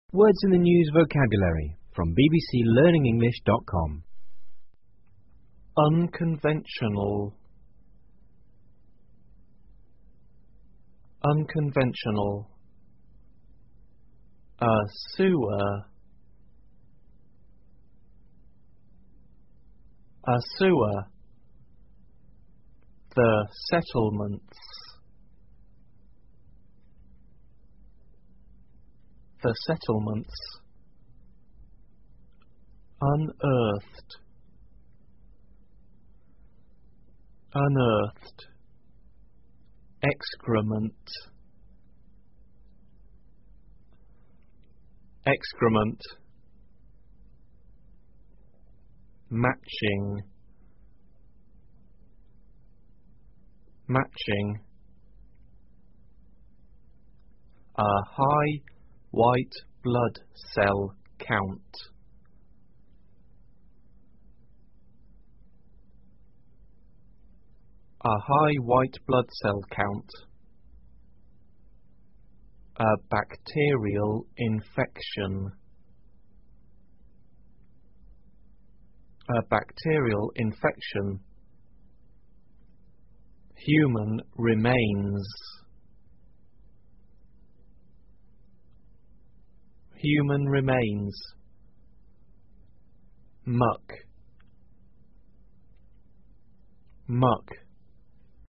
Words in the News vocabulary from bbclearningenglish.com. Unconventional. Unconventional. A sewer. A sewer. The settlements. The settlements. Unearthed. Unearthed. Excrement. Excrement. Matching. Matching. A high white blood cell count. A high white blood cell count. A bacterial infection. A bacterial infection. Human remains. Human remains. Muck. Muck.